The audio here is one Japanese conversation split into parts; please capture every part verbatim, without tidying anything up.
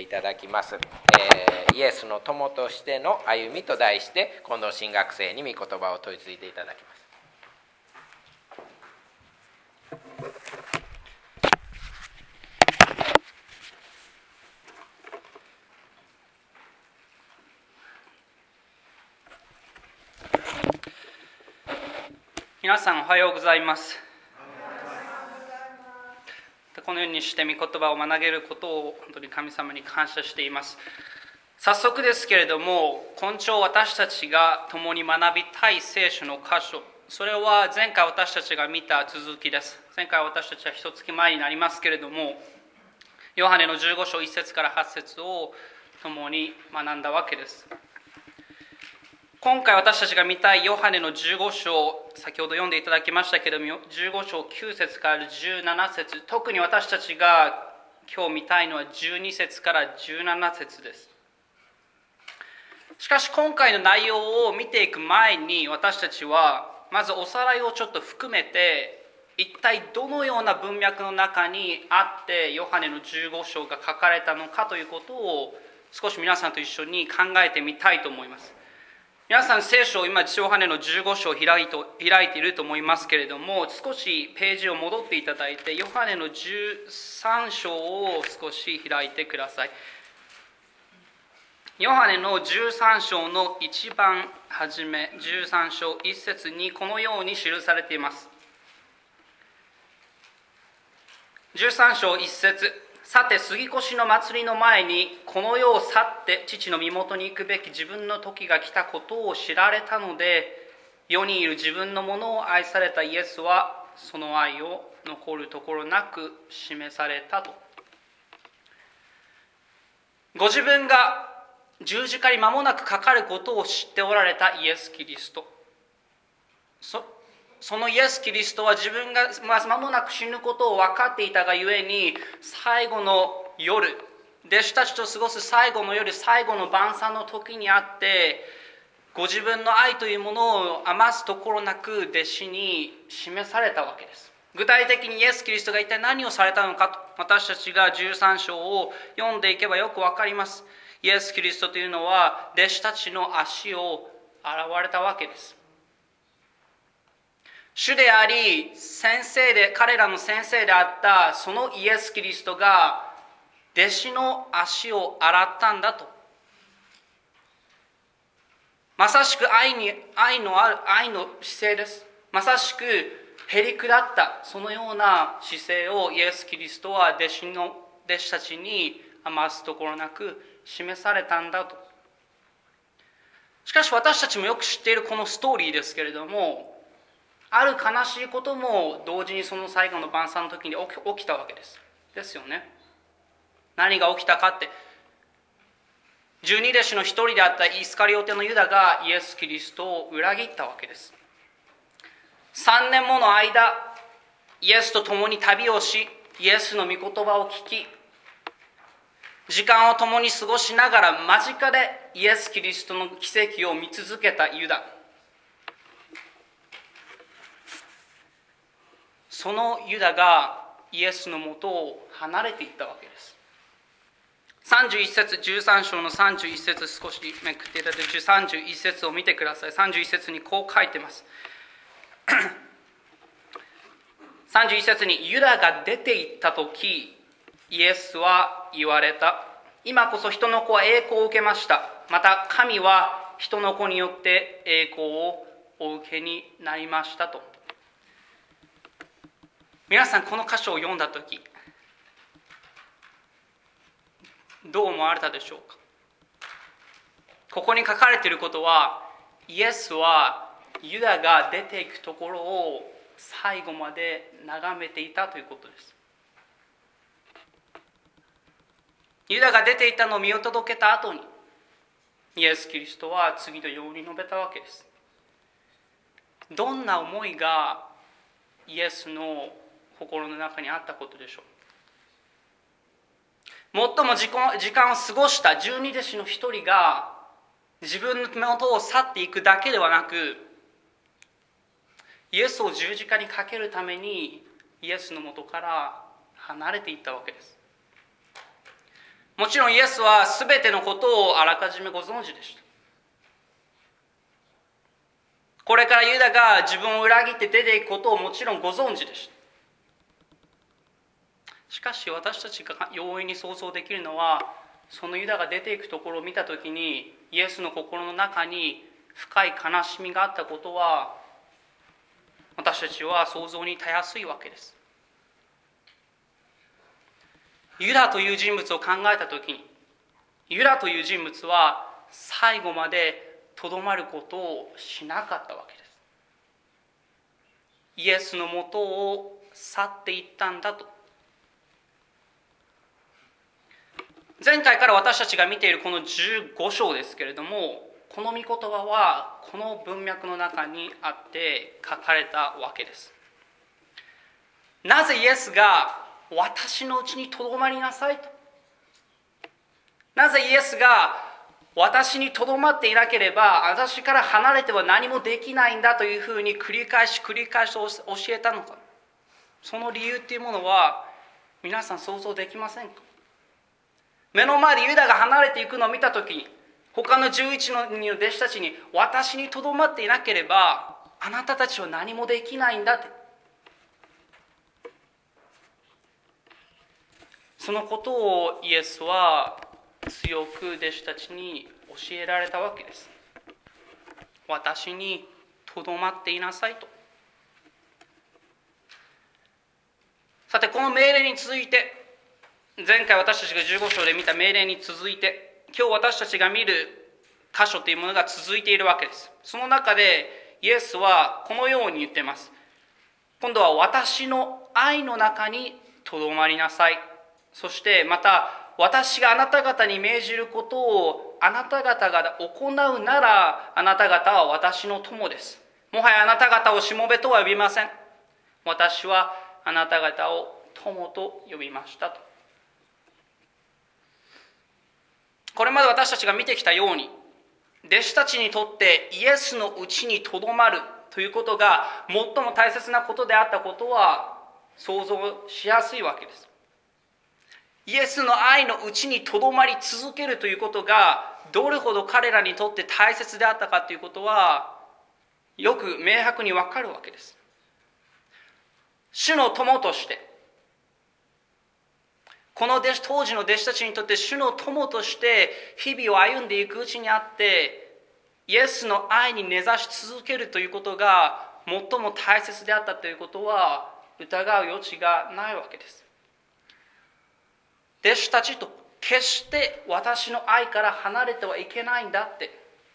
いただきます、えー、イエスの友としての歩みと題して近藤新学生に御言葉を問い続けていただきます。 皆さんおはようございます。このようにして御言葉を学べることを本当に神様に感謝しています。早速ですけれども、今朝私たちが共に学びたい聖書の箇所、それは前回私たちが見た続きです。前回私たちは一月前になりますけれども、ヨハネのじゅうご章いち節からはち節を共に学んだわけです。今回私たちが見たいヨハネのじゅうご章、先ほど読んでいただきましたけれども、じゅうご章きゅう節からじゅうなな節、特に私たちが今日見たいのはじゅうに節からじゅうなな節です。しかし今回の内容を見ていく前に、私たちはまずおさらいをちょっと含めて、一体どのような文脈の中にあってヨハネのじゅうご章が書かれたのかということを少し皆さんと一緒に考えてみたいと思います。皆さん聖書を今ヨハネのじゅうご章を開いと開いていると思いますけれども、少しページを戻っていただいてヨハネのじゅうさん章を少し開いてください。ヨハネのじゅうさん章の一番初め、じゅうさん章いち節にこのように記されています。じゅうさん章いち節、さて杉越の祭りの前にこの世を去って父の身元に行くべき自分の時が来たことを知られたので、世にいる自分のものを愛されたイエスはその愛を残るところなく示されたと。ご自分が十字架に間もなくかかることを知っておられたイエス・キリスト、そそのイエス・キリストは自分が間もなく死ぬことを分かっていたがゆえに、最後の夜、弟子たちと過ごす最後の夜、最後の晩餐の時にあって、ご自分の愛というものを余すところなく弟子に示されたわけです。具体的にイエス・キリストが一体何をされたのかと、私たちがじゅうさん章を読んでいけばよく分かります。イエス・キリストというのは弟子たちの足を洗われたわけです。主であり先生で、彼らの先生であったそのイエス・キリストが弟子の足を洗ったんだと。まさしく愛に愛のある愛の姿勢です。まさしくへりくだったそのような姿勢をイエス・キリストは弟子の弟子たちに余すところなく示されたんだと。しかし私たちもよく知っているこのストーリーですけれども、ある悲しいことも同時にその最後の晩餐の時に起きたわけです。ですよね。何が起きたかって、十二弟子の一人であったイスカリオテのユダがイエス・キリストを裏切ったわけです。三年もの間、イエスと共に旅をし、イエスの御言葉を聞き、時間を共に過ごしながら間近でイエス・キリストの奇跡を見続けたユダ。そのユダがイエスのもとを離れていったわけです。さんじゅういち節、じゅうさん章のさんじゅういち節、少しめくっていただいてさんじゅういち節を見てください。さんじゅういち節にこう書いてます。さんじゅういち節にユダが出て行った時、イエスは言われた。今こそ人の子は栄光を受けました。また神は人の子によって栄光をお受けになりましたと。皆さんこの箇所を読んだとき、どう思われたでしょうか。ここに書かれていることは、イエスはユダが出ていくところを最後まで眺めていたということです。ユダが出ていったのを見届けた後に、イエス・キリストは次のように述べたわけです。どんな思いがイエスの心の中にあったことでしょう。最も時間を過ごした十二弟子の一人が自分の元を去っていくだけではなく、イエスを十字架にかけるためにイエスの元から離れていったわけです。 もちろんイエスは全てのことをあらかじめご存知でした。これからユダが自分を裏切って出ていくことをもちろんご存知でした。しかし私たちが容易に想像できるのは、そのユダが出ていくところを見たときに、イエスの心の中に深い悲しみがあったことは、私たちは想像にたやすいわけです。ユダという人物を考えたときに、ユダという人物は最後までとどまることをしなかったわけです。イエスのもとを去っていったんだと。前回から私たちが見ているこのじゅうご章ですけれども、この御言葉はこの文脈の中にあって書かれたわけです。なぜイエスが私のうちにとどまりなさいと、なぜイエスが私にとどまっていなければ私から離れては何もできないんだというふうに繰り返し繰り返し教えたのか。その理由っていうものは皆さん想像できませんか？目の前でユダが離れていくのを見たときに、他のじゅういちの人の弟子たちに、私にとどまっていなければあなたたちは何もできないんだって、そのことをイエスは強く弟子たちに教えられたわけです。私にとどまっていなさいと。さて、この命令に続いて、前回私たちがじゅうご章で見た命令に続いて、今日私たちが見る箇所というものが続いているわけです。その中でイエスはこのように言っています。今度は私の愛の中にとどまりなさい。そしてまた、私があなた方に命じることをあなた方が行うなら、あなた方は私の友です。もはやあなた方をしもべとは呼びません。私はあなた方を友と呼びましたと。これまで私たちが見てきたように、弟子たちにとってイエスのうちにとどまるということが最も大切なことであったことは想像しやすいわけです。イエスの愛のうちにとどまり続けるということがどれほど彼らにとって大切であったかということはよく明白にわかるわけです。主の友として、この弟子当時の弟子たちにとって主の友として日々を歩んでいくうちにあって、イエスの愛に根ざし続けるということが最も大切であったということは疑う余地がないわけです。弟子たちと決して私の愛から離れてはいけないんだって。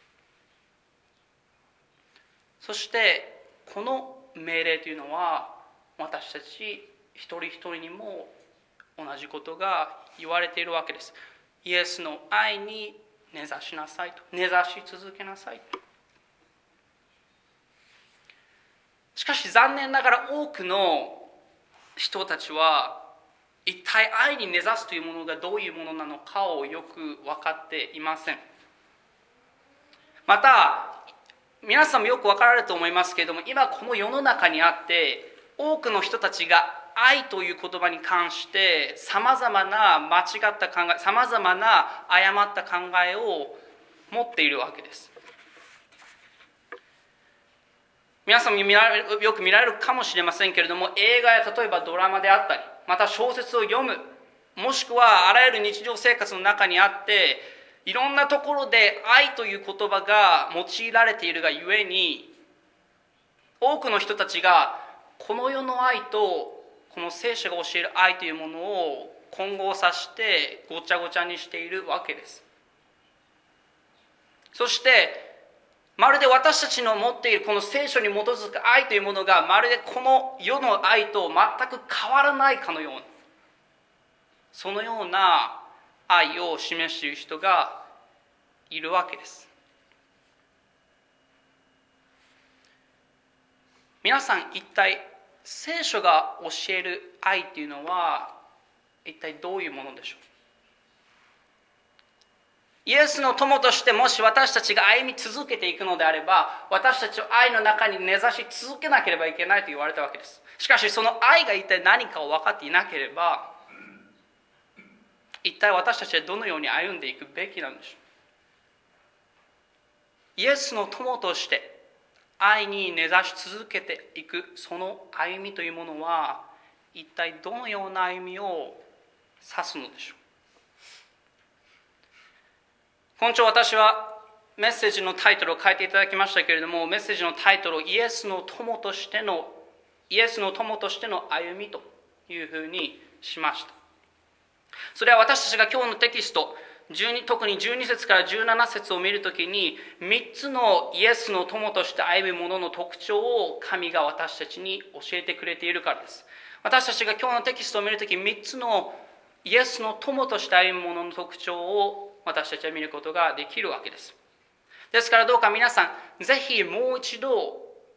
そしてこの命令というのは私たち一人一人にも同じことが言われているわけです。イエスの愛に根ざしなさいと。根ざし続けなさいと。しかし残念ながら多くの人たちは一体愛に根ざすというものがどういうものなのかをよく分かっていません。また皆さんもよく分かられると思いますけれども、今この世の中にあって多くの人たちが愛という言葉に関してさまざまな間違った考え、さまざまな誤った考えを持っているわけです。皆さんも見られるよく見られるかもしれませんけれども、映画や例えばドラマであったり、また小説を読む、もしくはあらゆる日常生活の中にあっていろんなところで愛という言葉が用いられているがゆえに、多くの人たちがこの世の愛とこの聖書が教える愛というものを混合させてごちゃごちゃにしているわけです。そしてまるで私たちの持っているこの聖書に基づく愛というものがまるでこの世の愛と全く変わらないかのような、そのような愛を示している人がいるわけです。皆さん、一体聖書が教える愛というのは一体どういうものでしょう。イエスの友としてもし私たちが歩み続けていくのであれば、私たちを愛の中に根ざし続けなければいけないと言われたわけです。しかしその愛が一体何かを分かっていなければ、 一体私たちはどのように歩んでいくべきなんでしょう。イエスの友として愛に根ざし続けていくその歩みというものは一体どのような歩みを指すのでしょう。今朝私はメッセージのタイトルを変えていただきましたけれども、メッセージのタイトルをイエスの友としてのイエスの友としての歩みというふうにしました。それは私たちが今日のテキストじゅうに特にじゅうに節からじゅうなな節を見るときにみっつのイエスの友として歩む者の特徴を神が私たちに教えてくれているからです。私たちが今日のテキストを見るときみっつのイエスの友として歩む者の特徴を私たちは見ることができるわけです。ですからどうか皆さんぜひもう一度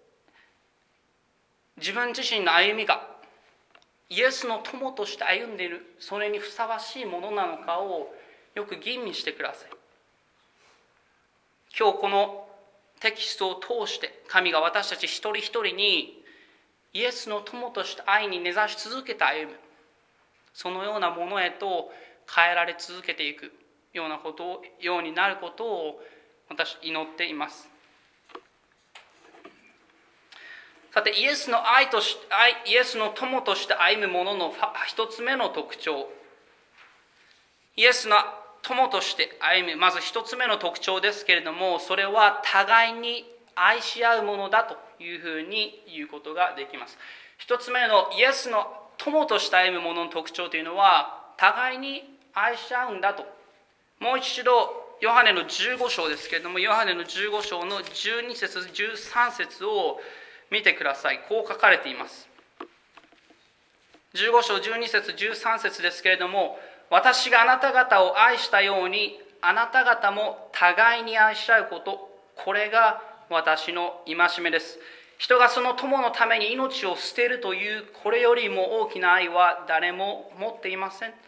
自分自身の歩みがイエスの友として歩んでいるそれにふさわしいものなのかをよく吟味してください。今日このテキストを通して神が私たち一人一人にイエスの友として愛に根ざし続けて歩むそのようなものへと変えられ続けていくようなことをようになることを私祈っています。さてイエスの愛とし愛イエスの友として歩む者の一つ目の特徴、イエスの友として歩むまず一つ目の特徴ですけれども、それは互いに愛し合うものだというふうに言うことができます。一つ目のイエスの友として歩む者の特徴というのは互いに愛し合うんだと。もう一度ヨハネのじゅうご章ですけれども、ヨハネのじゅうご章のじゅうに節じゅうさん節を見てください。こう書かれています。じゅうご章じゅうに節じゅうさん節ですけれども、私があなた方を愛したようにあなた方も互いに愛し合うこと、これが私の戒めです。人がその友のために命を捨てるというこれよりも大きな愛は誰も持っていません。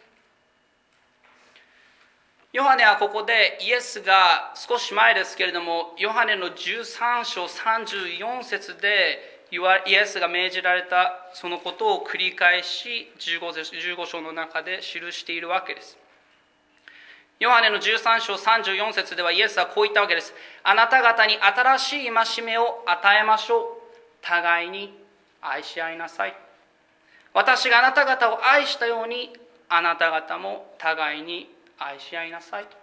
ヨハネはここでイエスが少し前ですけれども、ヨハネのじゅうさん章さんじゅうよん節でイエスが命じられたそのことを繰り返しじゅうご章の中で記しているわけです。ヨハネのじゅうさん章さんじゅうよん節ではイエスはこう言ったわけです。あなた方に新しい戒めを与えましょう。互いに愛し合いなさい。私があなた方を愛したようにあなた方も互いに愛し合いなさいと。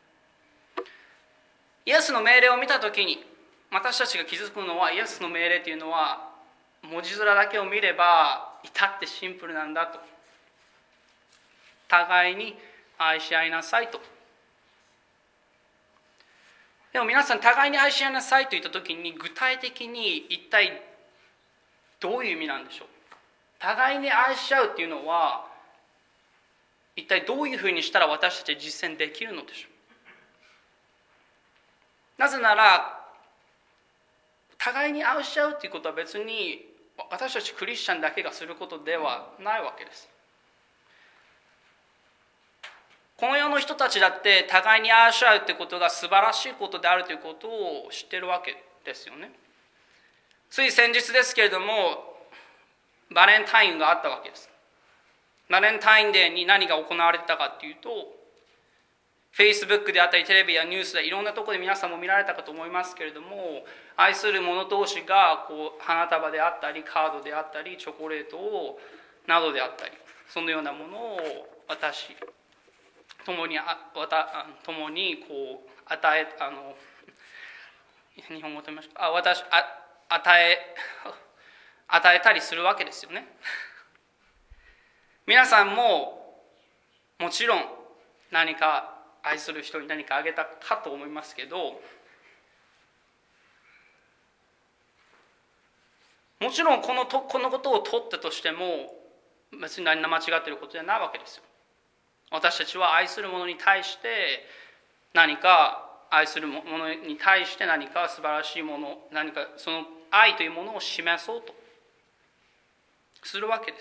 イエスの命令を見たときに私たちが気づくのは、イエスの命令というのは文字面だけを見れば至ってシンプルなんだと。互いに愛し合いなさいと。でも皆さん、互いに愛し合いなさいと言ったときに具体的に一体どういう意味なんでしょう。互いに愛し合うというのは一体どういうふうにしたら私たちは実践できるのでしょう。なぜなら互いに愛し合うということは別に私たちクリスチャンだけがすることではないわけです。この世の人たちだって互いに愛し合うということが素晴らしいことであるということを知っているわけですよね。つい先日ですけれどもバレンタインがあったわけです。バレンタインデーに何が行われてたかというと、Facebook であったりテレビやニュースでいろんなところで皆さんも見られたかと思いますけれども、愛する者同士がこう花束であったりカードであったりチョコレートをなどであったり、そのようなものを私共にあわた共にこう与えあの日本語と言いましょうあ私あ与え与えたりするわけですよね。皆さんももちろん何か愛する人に何かあげたかと思いますけど、もちろんこのとこのことを取ったとしても別に何が間違っていることじゃないわけですよ。私たちは愛する者に対して何か愛する者に対して何か素晴らしいもの、何かその愛というものを示そうとするわけです。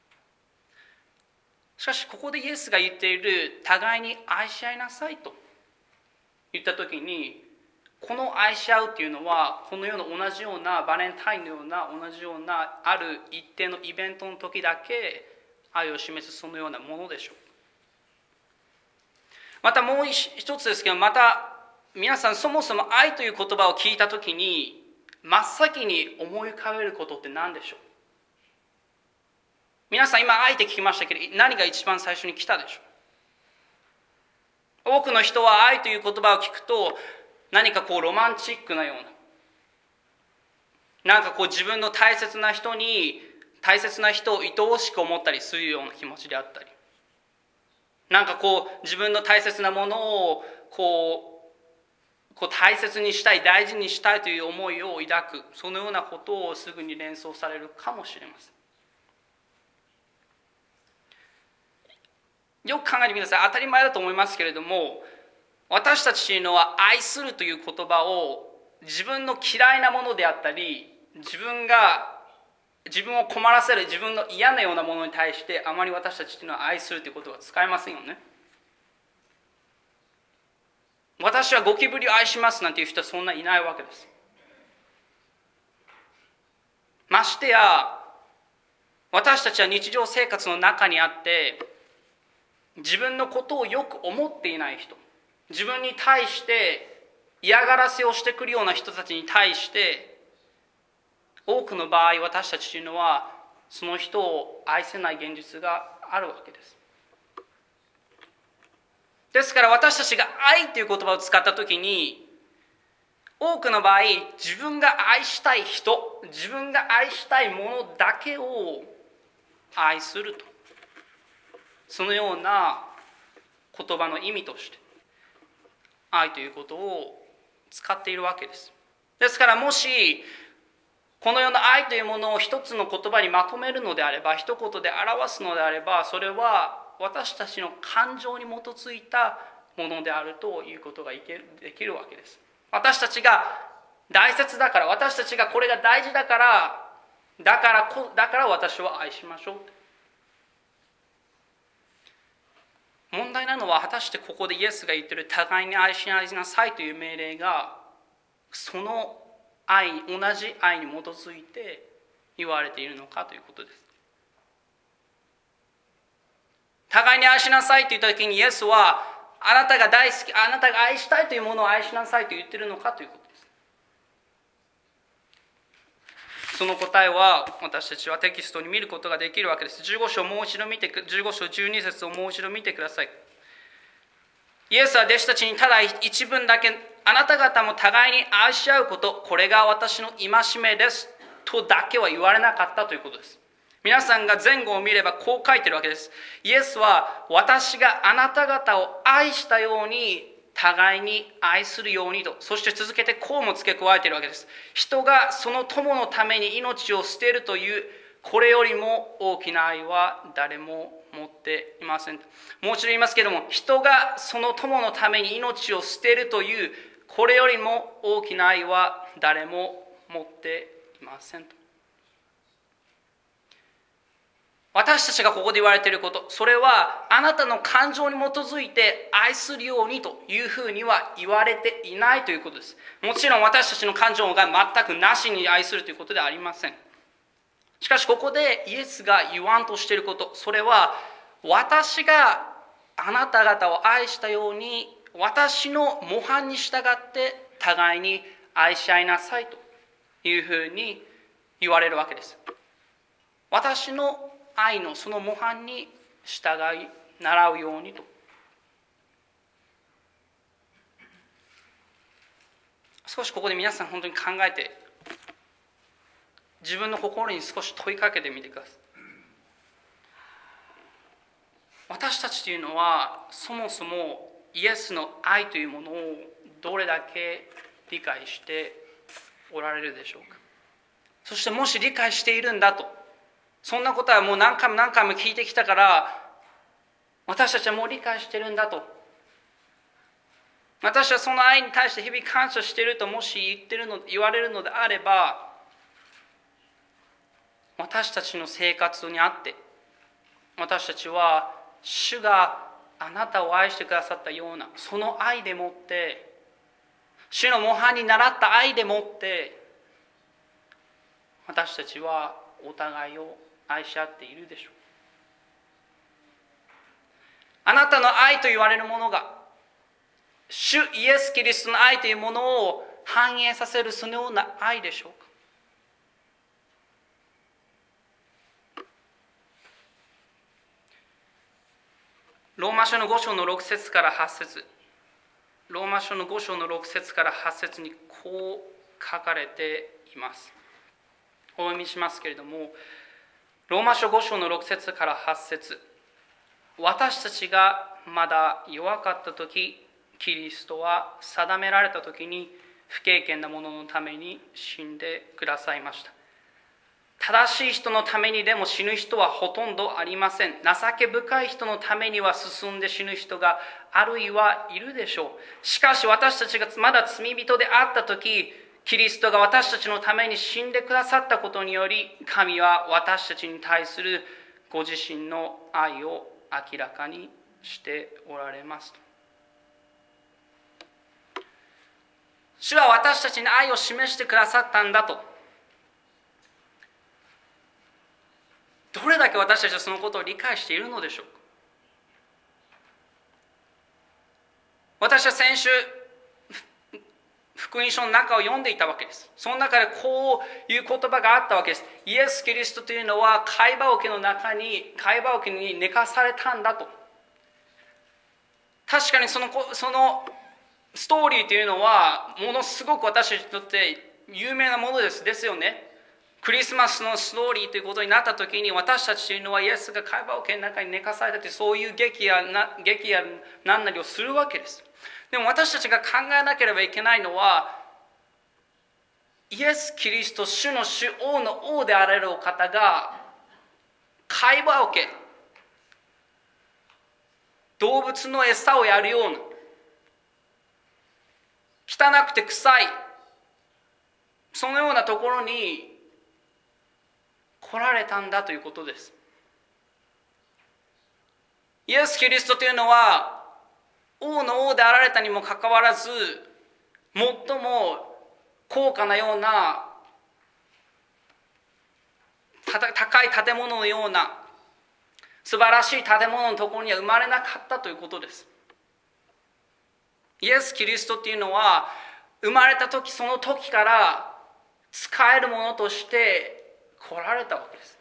しかしここでイエスが言っている互いに愛し合いなさいと言ったときに、この愛し合うというのはこの世の同じようなバレンタインのような同じようなある一定のイベントの時だけ愛を示すそのようなものでしょう。 またもう一つですけど、また皆さんそもそも愛という言葉を聞いたときに真っ先に思い浮かべることって何でしょう？皆さん今愛って聞きましたけど、何が一番最初に来たでしょう？多くの人は愛という言葉を聞くと何かこうロマンチックなような、なんかこう自分の大切な人に大切な人を愛おしく思ったりするような気持ちであったり、なんかこう自分の大切なものをこう、こう大切にしたい、大事にしたいという思いを抱く、そのようなことをすぐに連想されるかもしれません。よく考えてみてください。当たり前だと思いますけれども、私たちのは愛するという言葉を自分の嫌いなものであったり、自分が自分を困らせる自分の嫌なようなものに対してあまり私たちというのは愛するということは使えませんよね。私はゴキブリを愛しますなんていう人はそんないないわけです。ましてや私たちは日常生活の中にあって自分のことをよく思っていない人、自分に対して嫌がらせをしてくるような人たちに対して多くの場合私たちというのはその人を愛せない現実があるわけです。ですから私たちが愛という言葉を使ったときに多くの場合自分が愛したい人、自分が愛したいものだけを愛すると、そのような言葉の意味として愛ということを使っているわけです。ですからもしこのような愛というものを一つの言葉にまとめるのであれば、一言で表すのであれば、それは私たちの感情に基づいたものであるということができるわけです。私たちが大切だから、私たちがこれが大事だから、だからこ、だから私は愛しましょう。問題なのは果たしてここでイエスが言っている互いに愛し合いなさいという命令がその愛、同じ愛に基づいて言われているのかということです。互いに愛しなさいと言った時にイエスはあなたが大好き、あなたが愛したいというものを愛しなさいと言っているのかということです。その答えは私たちはテキストに見ることができるわけです。じゅうご章をもう一度見て、じゅうご章じゅうに節をもう一度見てください。イエスは弟子たちにただ一文だけ、あなた方も互いに愛し合うこと、これが私の戒めですとだけは言われなかったということです。皆さんが前後を見ればこう書いてるわけです。イエスは私があなた方を愛したように互いに愛するようにと、そして続けてこうも付け加えているわけです。人がその友のために命を捨てるというこれよりも大きな愛は誰も持っていません。もう一度言いますけれども、人がその友のために命を捨てるというこれよりも大きな愛は誰も持っていませんと。私たちがここで言われていること、それはあなたの感情に基づいて愛するようにというふうには言われていないということです。もちろん私たちの感情が全くなしに愛するということではありません。しかしここでイエスが言わんとしていること、それは私があなた方を愛したように私の模範に従って互いに愛し合いなさいというふうに言われるわけです。私の愛のその模範に従い習うようにと。少しここで皆さん本当に考えて自分の心に少し問いかけてみてください。私たちというのはそもそもイエスの愛というものをどれだけ理解しておられるでしょうか。そしてもし理解しているんだと、そんなことはもう何回も何回も聞いてきたから私たちはもう理解してるんだと、私はその愛に対して日々感謝しているともし言ってるの言われるのであれば、私たちの生活にあって私たちは主があなたを愛してくださったようなその愛でもって、主の模範に倣った愛でもって私たちはお互いを愛し合っているでしょう。あなたの愛と言われるものが主イエス・キリストの愛というものを反映させるそのような愛でしょうか。ローマ書のご章のろく節からはち節、ローマ書のご章のろく節からはち節にこう書かれています。お読みしますけれども、ローマ書ご章のろく節からはち節、私たちがまだ弱かった時、キリストは定められた時に不敬虔な者のために死んでくださいました。正しい人のためにでも死ぬ人はほとんどありません。情け深い人のためには進んで死ぬ人があるいはいるでしょう。しかし私たちがまだ罪人であった時、キリストが私たちのために死んでくださったことにより、神は私たちに対するご自身の愛を明らかにしておられます。主は私たちに愛を示してくださったんだと。どれだけ私たちはそのことを理解しているのでしょうか。私は先週福音書の中を読んでいたわけです。その中でこういう言葉があったわけです。イエス・キリストというのは貝羽桶の中に貝羽桶に寝かされたんだと。確かにそのそのストーリーというのはものすごく私たちにとって有名なものですですよね。クリスマスのストーリーということになった時に、私たちというのはイエスが貝羽桶の中に寝かされたという、そういう劇やな劇や何なりをするわけです。でも私たちが考えなければいけないのは、イエス・キリスト、主の主、王の王であられるお方が貝羽桶、動物の餌をやるような汚くて臭い、そのようなところに来られたんだということです。イエス・キリストというのは王の王であられたにもかかわらず、最も高価なような高い建物のような素晴らしい建物のところには生まれなかったということです。イエス・キリストというのは生まれた時その時から使えるものとして来られたわけです。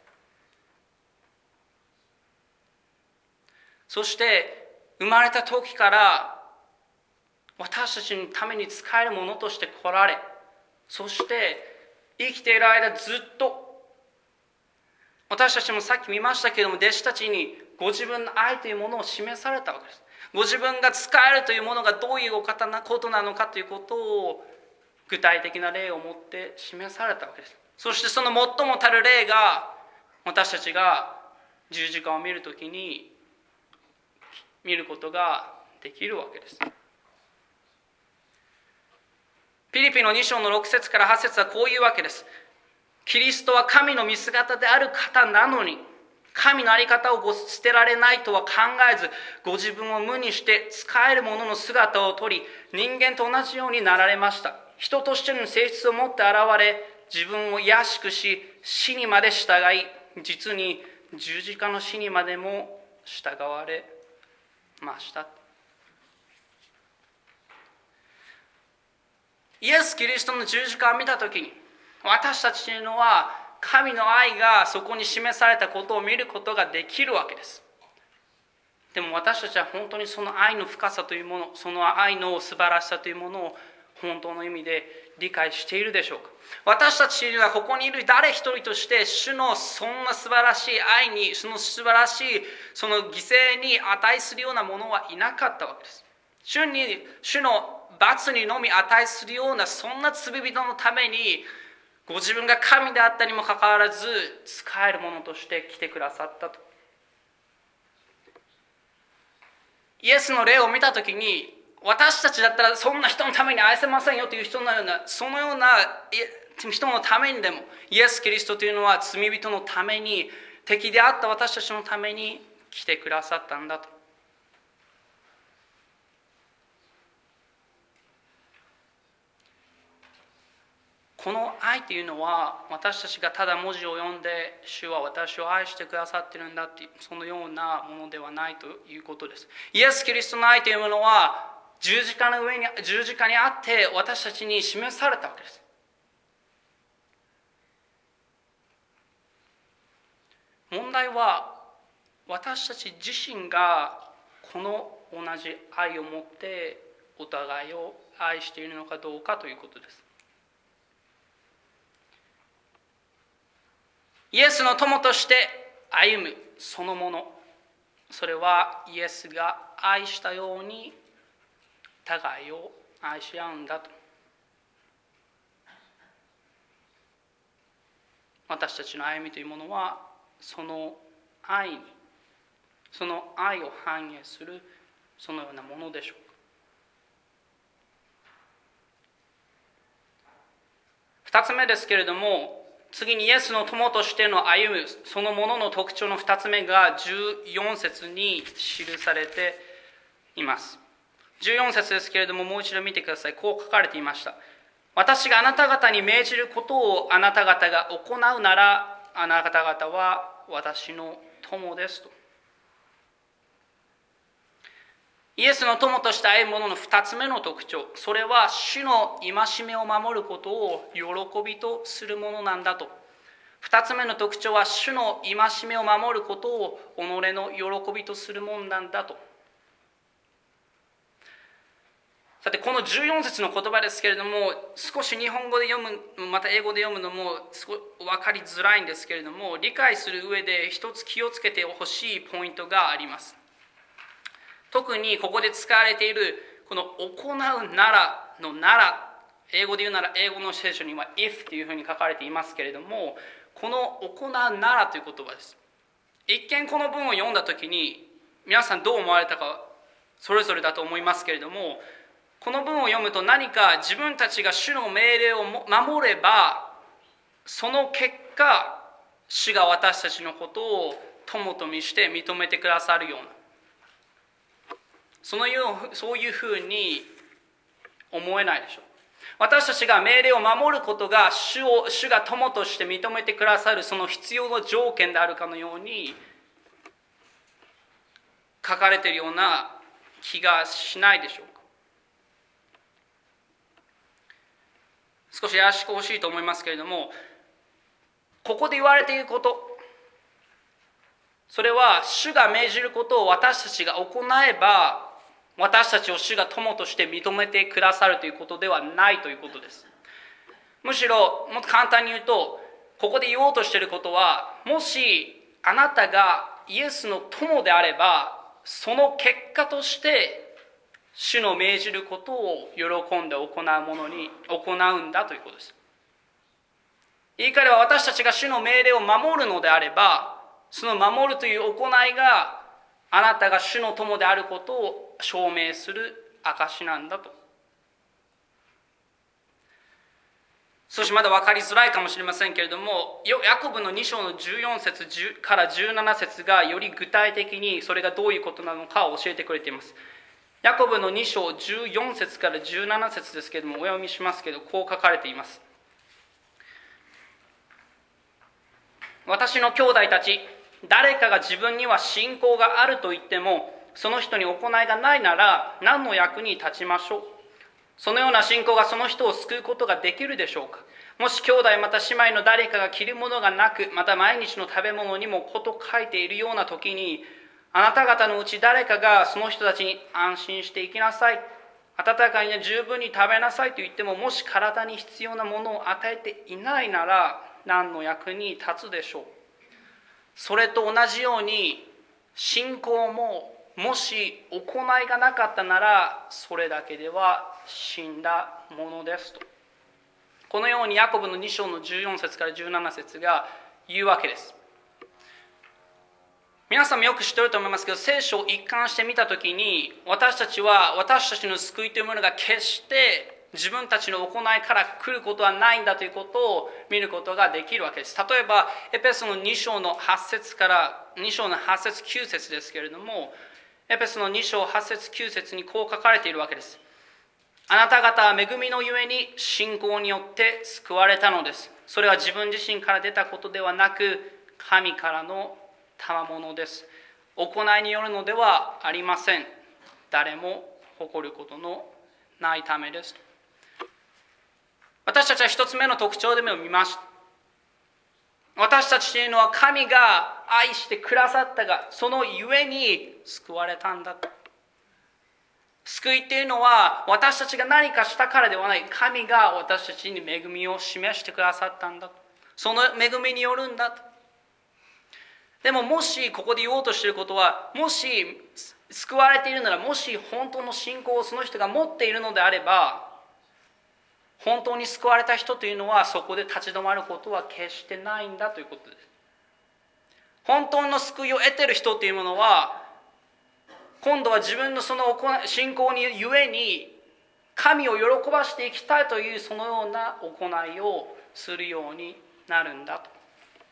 そして生まれた時から私たちのために使えるものとして来られ、そして生きている間ずっと、私たちもさっき見ましたけれども、弟子たちにご自分の愛というものを示されたわけです。ご自分が使えるというものがどういうお方なことなのかということを具体的な例をもって示されたわけです。そしてその最もたる例が、私たちが十字架を見るときに見ることができるわけです。ピリピのに章のろく節からはち節はこういうわけです。キリストは神の見姿である方なのに、神の在り方を捨てられないとは考えず、ご自分を無にして使えるものの姿をとり、人間と同じようになられました。人としての性質を持って現れ、自分を卑しくし、死にまで従い、実に十字架の死にまでも従われました。イエス・キリストの十字架を見たときに、私たちというのは神の愛がそこに示されたことを見ることができるわけです。でも私たちは本当にその愛の深さというもの、その愛の素晴らしさというものを本当の意味で理解しているでしょうか。私たちはここにいる誰一人として主のそんな素晴らしい愛に、その素晴らしいその犠牲に値するようなものはいなかったわけです。主に主の罰にのみ値するようなそんな罪人のために、ご自分が神であったにもかかわらず使えるものとして来てくださったと。イエスの例を見たときに、私たちだったらそんな人のために愛せませんよという人のような、そのような人のためにでも、イエス・キリストというのは罪人のために、敵であった私たちのために来てくださったんだと。この愛というのは、私たちがただ文字を読んで主は私を愛してくださっているんだっていう、そのようなものではないということです。イエス・キリストの愛というものは、 十字架の上に十字架にあって私たちに示されたわけです。問題は私たち自身がこの同じ愛を持ってお互いを愛しているのかどうかということです。イエスの友として歩むそのもの、それはイエスが愛したように互いを愛し合うんだと。私たちの歩みというものはその愛に、その愛を反映するそのようなものでしょうか。二つ目ですけれども、次にイエスの友としての歩むそのものの特徴の二つ目がじゅうよん節に記されています。じゅうよん節ですけれども、もう一度見てください。こう書かれていました。私があなた方に命じることをあなた方が行うなら、あなた方は私の友ですと。イエスの友として歩むものの二つ目の特徴、それは主の戒めを守ることを喜びとするものなんだと。二つ目の特徴は主の戒めを守ることを己の喜びとするものなんだと。さてこのじゅうよん節の言葉ですけれども、少し日本語で読む、また英語で読むのも少し分かりづらいんですけれども、理解する上で一つ気をつけてほしいポイントがあります。特にここで使われているこの行うならのなら、英語で言うなら英語の聖書には if というふうに書かれていますけれども、この行うならという言葉です。一見この文を読んだ時に皆さんどう思われたかそれぞれだと思いますけれども、この文を読むと何か自分たちが主の命令を守れば、その結果主が私たちのことを友と見して認めてくださるような、そのようそういうふうに思えないでしょう。私たちが命令を守ることが主を主が友として認めてくださるその必要な条件であるかのように書かれているような気がしないでしょうか。少しやらしくほしいと思いますけれども、ここで言われていること、それは主が命じることを私たちが行えば私たちを主が友として認めてくださるということではないということです。むしろもっと簡単に言うと、ここで言おうとしていることは、もしあなたがイエスの友であれば、その結果として主の命じることを喜んで行うものに行うんだということです。言い換えれば、私たちが主の命令を守るのであれば、その守るという行いがあなたが主の友であることを証明する証なんだと。少しまだ分かりづらいかもしれませんけれども、ヤコブのに章のじゅうよん節からじゅうなな節がより具体的にそれがどういうことなのかを教えてくれています。ヤコブのに章じゅうよん節からじゅうなな節ですけれども、お読みしますけど、こう書かれています。私の兄弟たち、誰かが自分には信仰があると言っても、その人に行いがないなら何の役に立ちましょう。そのような信仰がその人を救うことができるでしょうか。もし兄弟また姉妹の誰かが着るものがなく、また毎日の食べ物にもこと書いているような時に、あなた方のうち誰かがその人たちに安心して生きなさい、温かいに十分に食べなさいと言っても、もし体に必要なものを与えていないなら何の役に立つでしょう。それと同じように、信仰ももし行いがなかったならそれだけでは死んだものですと。このようにヤコブのに章のじゅうよん節からじゅうなな節が言うわけです。皆さんもよく知っていると思いますけど、聖書を一貫して見たときに、私たちは私たちの救いというものが決して自分たちの行いから来ることはないんだということを見ることができるわけです。例えばエペソのに章のはち節からに章のはち節きゅう節ですけれども、エペソのに章はち節きゅう節にこう書かれているわけです。あなた方は恵みのゆえに信仰によって救われたのです。それは自分自身から出たことではなく、神からの賜物です。行いによるのではありません。誰も誇ることのないためです。私たちは一つ目の特徴でも見ました。私たちというのは神が愛してくださったが、そのゆえに救われたんだと。救いというのは私たちが何かしたからではない。神が私たちに恵みを示してくださったんだと。その恵みによるんだと。でももしここで言おうとしていることは、もし救われているなら、もし本当の信仰をその人が持っているのであれば、本当に救われた人というのはそこで立ち止まることは決してないんだということです。本当の救いを得ている人というものは、今度は自分のその信仰にゆえに神を喜ばしていきたいというそのような行いをするようになるんだと。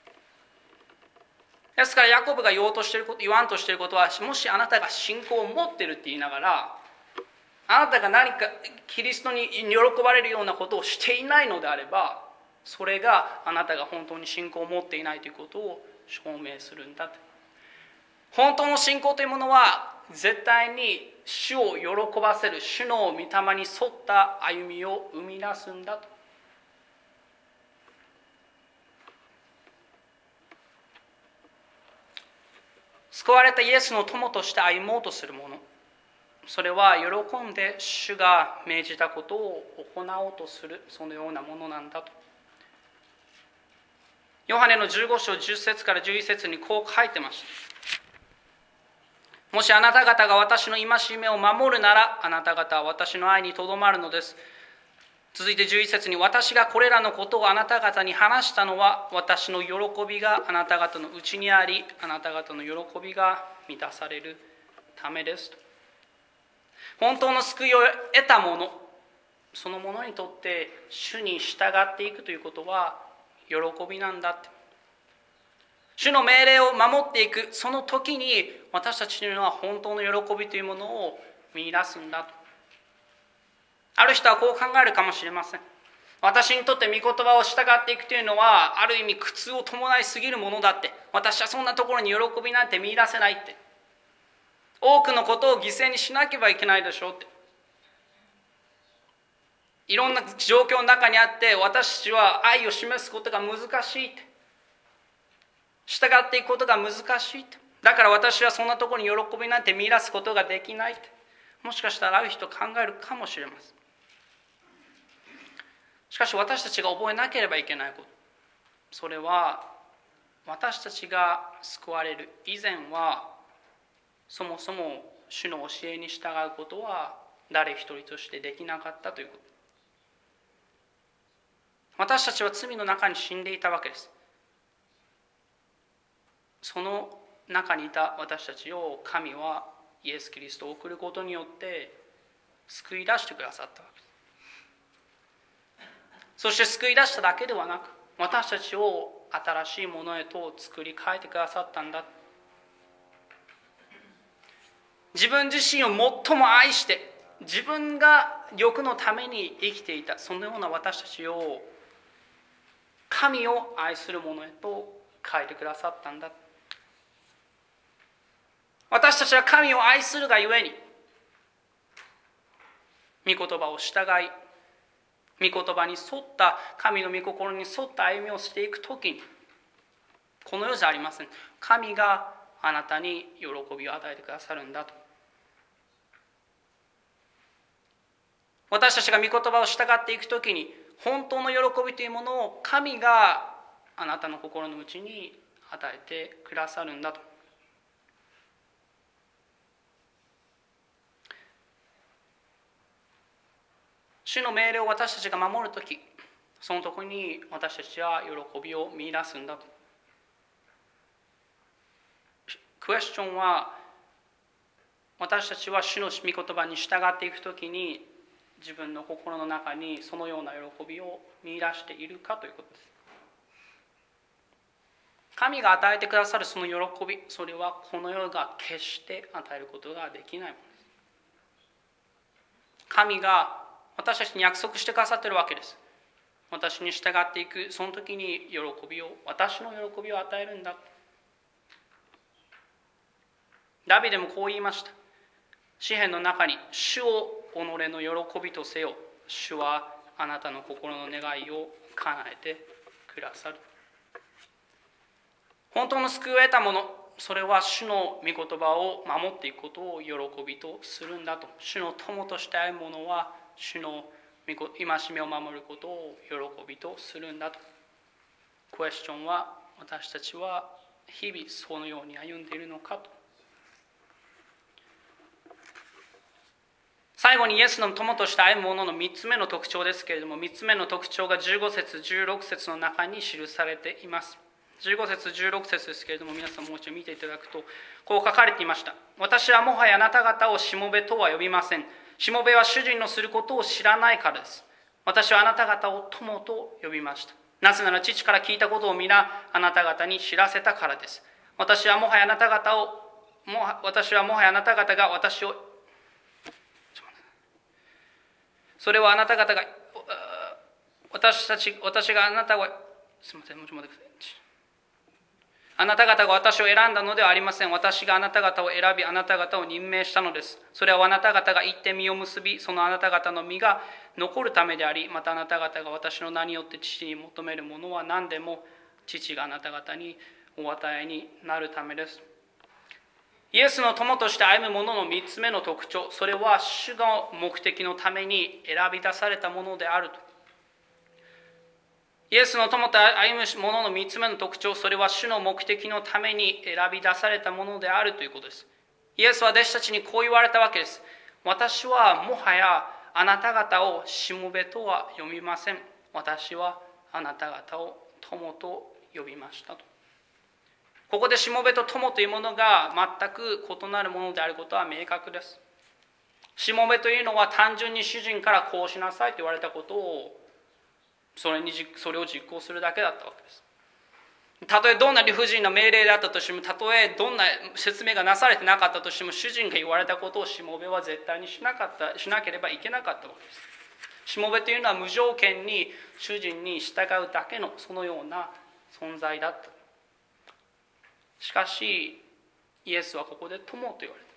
ですからヤコブが言おうとしていること、言わんとしていることは、もしあなたが信仰を持っているって言いながら、あなたが何かキリストに喜ばれるようなことをしていないのであれば、それがあなたが本当に信仰を持っていないということを証明するんだと。本当の信仰というものは絶対に主を喜ばせる、主の御霊に沿った歩みを生み出すんだと。救われたイエスの友として歩もうとする者、それは喜んで主が命じたことを行おうとする、そのようなものなんだと。ヨハネのじゅうご章じゅっ節からじゅういち節にこう書いてました。もしあなた方が私の戒めを守るなら、あなた方は私の愛にとどまるのです。続いてじゅういち節に、私がこれらのことをあなた方に話したのは、私の喜びがあなた方のうちにあり、あなた方の喜びが満たされるためですと。本当の救いを得た者、その者にとって主に従っていくということは喜びなんだって。主の命令を守っていく、その時に私たちというのは本当の喜びというものを見出すんだと。ある人はこう考えるかもしれません。私にとって御言葉を従っていくというのはある意味苦痛を伴いすぎるものだって。私はそんなところに喜びなんて見出せないって。多くのことを犠牲にしなければいけないでしょうって。いろんな状況の中にあって私たちは愛を示すことが難しいって。従っていくことが難しいって。だから私はそんなところに喜びなんて見出すことができないって。もしかしたらある人考えるかもしれません。しかし私たちが覚えなければいけないこと、それは私たちが救われる以前はそもそも主の教えに従うことは誰一人としてできなかったということ。私たちは罪の中に死んでいたわけです。その中にいた私たちを神はイエス・キリストを送ることによって救い出してくださったわけです。そして救い出しただけではなく、私たちを新しいものへと作り変えてくださったんだ。自分自身を最も愛して自分が欲のために生きていたそのような私たちを神を愛するものへと変えてくださったんだ。私たちは神を愛するがゆえに御言葉を従い、御言葉に沿った神の御心に沿った歩みをしていくときに、この世じゃありません。神があなたに喜びを与えてくださるんだと。私たちが御言葉を従っていくときに、本当の喜びというものを神があなたの心の内に与えてくださるんだと。主の命令を私たちが守るとき、そのところに私たちは喜びを見出すんだと。クエスチョンは、私たちは主の御言葉に従っていくときに、自分の心の中にそのような喜びを見出しているかということです。神が与えてくださるその喜び、それはこの世が決して与えることができないものです。神が私たちに約束してくださっているわけです。私に従っていくその時に喜びを、私の喜びを与えるんだ。ダビデもこう言いました。 詩篇の中に、主を己の喜びとせよ。主はあなたの心の願いを叶えてくださる。本当の救いを得たもの、それは主の御言葉を守っていくことを喜びとするんだと。主の友として歩む者は、主の戒めを守ることを喜びとするんだと。クエスチョンは、私たちは日々そのように歩んでいるのかと。最後にイエスの友として歩む者のみっつめの特徴ですけれども、みっつめの特徴がじゅうご節じゅうろく節の中に記されています。じゅうご節じゅうろく節ですけれども、皆さんもう一度見ていただくとこう書かれていました。私はもはやあなた方をしもべとは呼びません。しもべは主人のすることを知らないからです。私はあなた方を友と呼びました。なぜなら父から聞いたことを皆あなた方に知らせたからです。私はもはやあなた方をも私はもはやあなた方が私をそれはあなた方が私たち私があなたをすみませんもうちょっと待ってください。あなた方が私を選んだのではありません。私があなた方を選び、あなた方を任命したのです。それはあなた方が行って実を結び、そのあなた方の実が残るためであり、またあなた方が私の名によって父に求めるものは何でも、父があなた方にお与えになるためです。イエスの友として歩む者のみっつめの特徴、それは主の目的のために選び出されたものであると。イエスの友と歩む者のみっつめの特徴、それは主の目的のために選び出されたものであるということです。イエスは弟子たちにこう言われたわけです。私はもはやあなた方をしもべとは呼びません。私はあなた方を友と呼びましたと。ここでしもべと友というものが全く異なるものであることは明確です。しもべというのは単純に主人からこうしなさいと言われたことをそれにそれを実行するだけだったわけです。たとえどんな理不尽な命令であったとしても、たとえどんな説明がなされてなかったとしても、主人が言われたことをしもべは絶対にしなかったしなければいけなかったわけです。しもべというのは無条件に主人に従うだけのそのような存在だった。しかしイエスはここで友と言われた。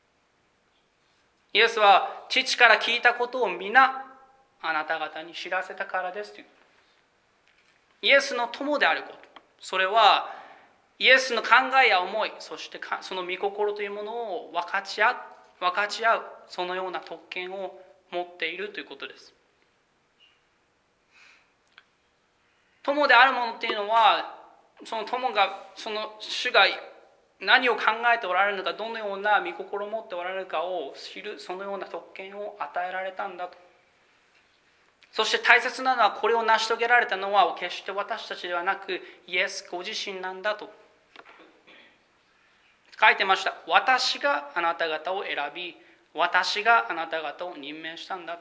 イエスは父から聞いたことを皆あなた方に知らせたからですという。イエスの友であること、それはイエスの考えや思い、そしてその御心というものを分かち合う分かち合うそのような特権を持っているということです。友であるものというのは、その友がその主が何を考えておられるのか、どのような御心を持っておられるかを知るそのような特権を与えられたんだと。そして大切なのは、これを成し遂げられたのは決して私たちではなくイエスご自身なんだと書いてました。私があなた方を選び、私があなた方を任命したんだ。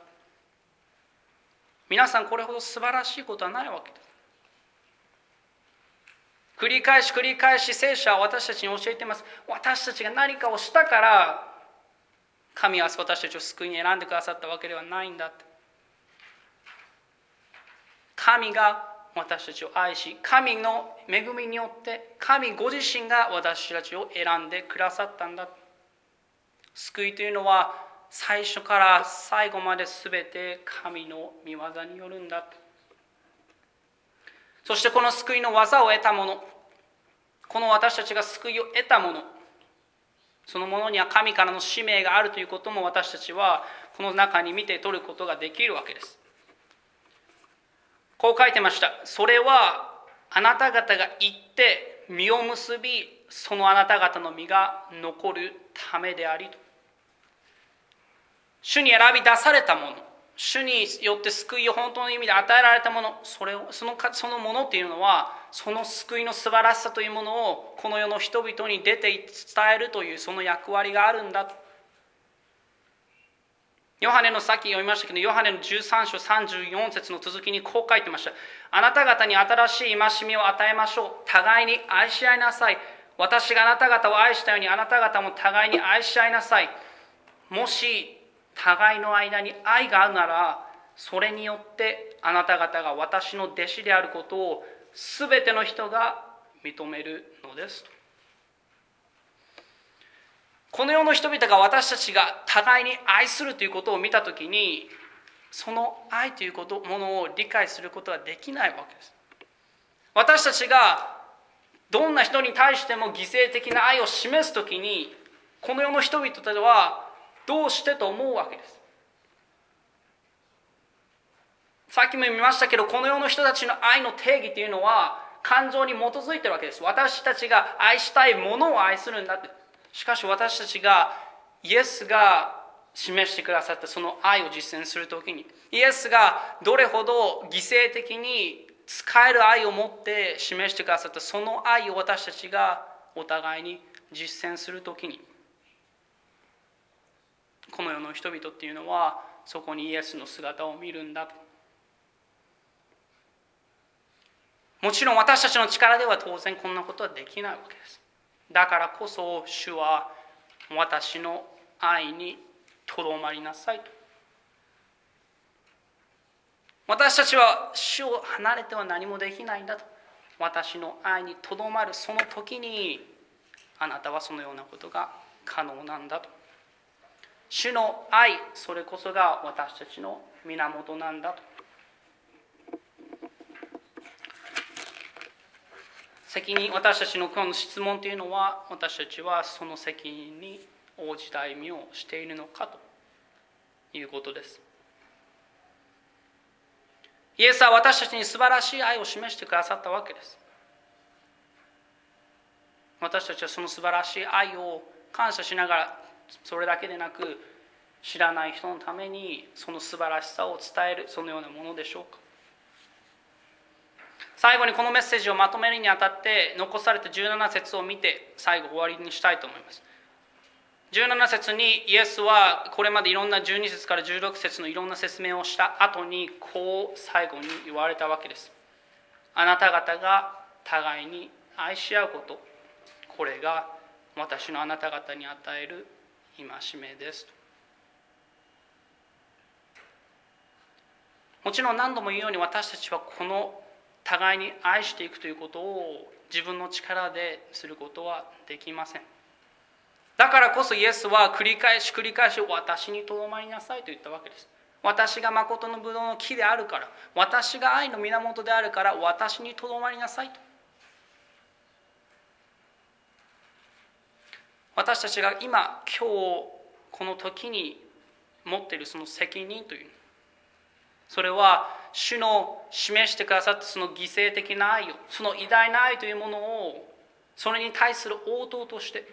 皆さん、これほど素晴らしいことはないわけです。繰り返し繰り返し聖書は私たちに教えています。私たちが何かをしたから神は私たちを救いに選んでくださったわけではないんだって。神が私たちを愛し、神の恵みによって神ご自身が私たちを選んでくださったんだ。救いというのは最初から最後まで全て神の御業によるんだ。そしてこの救いの技を得たもの、この私たちが救いを得たもの、そのものには神からの使命があるということも私たちはこの中に見て取ることができるわけです。こう書いてました。それはあなた方が行って実を結び、そのあなた方の実が残るためでありと。主に選び出されたもの、主によって救いを本当の意味で与えられたもの、それをそのそのものというのは、その救いの素晴らしさというものをこの世の人々に出て伝えるというその役割があるんだと。ヨハネのさっき読みましたけど、ヨハネのじゅうさん章さんじゅうよん節の続きにこう書いてました。あなた方に新しい戒めを与えましょう。互いに愛し合いなさい。私があなた方を愛したように、あなた方も互いに愛し合いなさい。もし互いの間に愛があるなら、それによってあなた方が私の弟子であることをすべての人が認めるのです。 この世の人々が私たちが互いに愛するということを見たときに、その愛ということものを理解することができないわけです。私たちがどんな人に対しても犠牲的な愛を示すときに、この世の人々ではどうしてと思うわけです。さっきも見ましたけど、この世の人たちの愛の定義というのは感情に基づいているわけです。私たちが愛したいものを愛するんだって。しかし私たちがイエスが示してくださったその愛を実践するときに、イエスがどれほど犠牲的に使える愛を持って示してくださったその愛を私たちがお互いに実践するときに、この世の人々っていうのはそこにイエスの姿を見るんだと。もちろん私たちの力では当然こんなことはできないわけです。だからこそ主は私の愛にとどまりなさいと。私たちは主を離れては何もできないんだと。私の愛にとどまるその時に、あなたはそのようなことが可能なんだと。主の愛、それこそが私たちの源なんだと。責任、私たちの今日の質問というのは、私たちはその責任に応じた歩みをしているのかということです。イエスは私たちに素晴らしい愛を示してくださったわけです。私たちはその素晴らしい愛を感謝しながら、それだけでなく知らない人のためにその素晴らしさを伝える、そのようなものでしょうか。最後にこのメッセージをまとめるにあたって残されたじゅうなな節を見て最後終わりにしたいと思います。じゅうなな節にイエスはこれまでいろんなじゅうに節からじゅうろく節のいろんな説明をした後にこう最後に言われたわけです。あなた方が互いに愛し合うこと、これが私のあなた方に与える戒めですと。もちろん何度も言うように私たちはこの互いに愛していくということを自分の力ですることはできません。だからこそイエスは繰り返し繰り返し私にとどまりなさいと言ったわけです。私が誠のブドウの木であるから、私が愛の源であるから私にとどまりなさいと。私たちが今今日この時に持っているその責任という、それは主の示してくださったその犠牲的な愛を、その偉大な愛というものをそれに対する応答として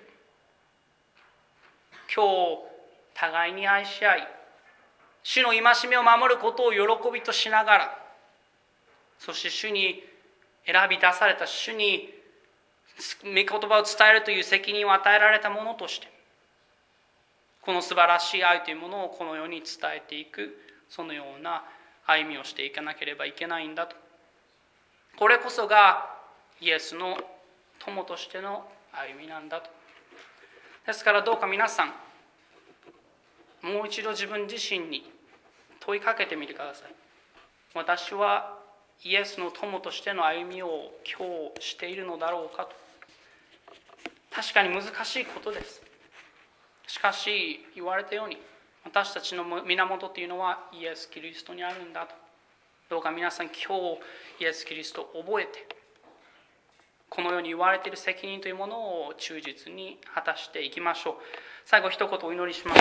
今日互いに愛し合い、主の戒めを守ることを喜びとしながら、そして主に選び出された主に御言葉を伝えるという責任を与えられたものとして、この素晴らしい愛というものをこの世に伝えていく、そのような歩みをしていかなければいけないんだと。これこそがイエスの友としての歩みなんだと。ですからどうか皆さん、もう一度自分自身に問いかけてみてください。私はイエスの友としての歩みを今日しているのだろうかと。確かに難しいことです。しかし言われたように、私たちの源というのはイエス・キリストにあるんだと。どうか皆さん今日イエス・キリストを覚えて、このように言われている責任というものを忠実に果たしていきましょう。最後一言お祈りします。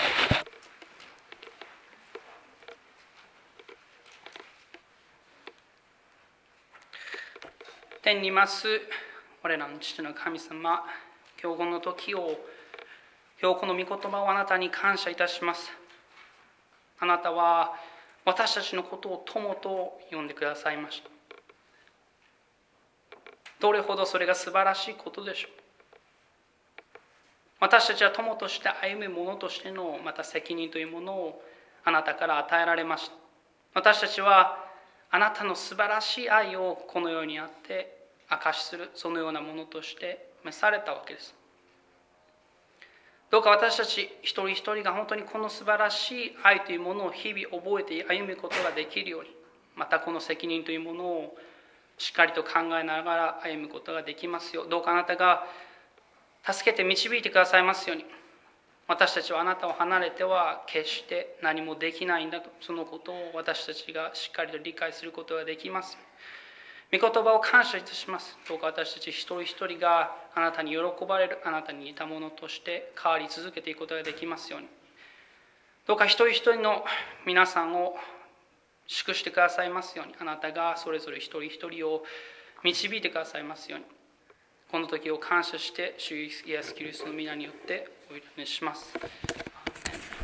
天にいます我らの父の神様、今日この時を、今日この御言葉をあなたに感謝いたします。あなたは私たちのことを友と呼んでくださいました。どれほどそれが素晴らしいことでしょう。私たちは友として歩む者としてのまた責任というものをあなたから与えられました。私たちはあなたの素晴らしい愛をこの世にあって証しする、そのようなものとして召されたわけです。どうか私たち一人一人が本当にこの素晴らしい愛というものを日々覚えて歩むことができるように、またこの責任というものをしっかりと考えながら歩むことができますよう、どうかあなたが助けて導いてくださいますように。私たちはあなたを離れては決して何もできないんだと、そのことを私たちがしっかりと理解することができます。御言葉を感謝いたします。どうか私たち一人一人があなたに喜ばれる、あなたに似たものとして変わり続けていくことができますように。どうか一人一人の皆さんを祝してくださいますように。あなたがそれぞれ一人一人を導いてくださいますように。この時を感謝して、主イエスキリストの皆によってお祈りします。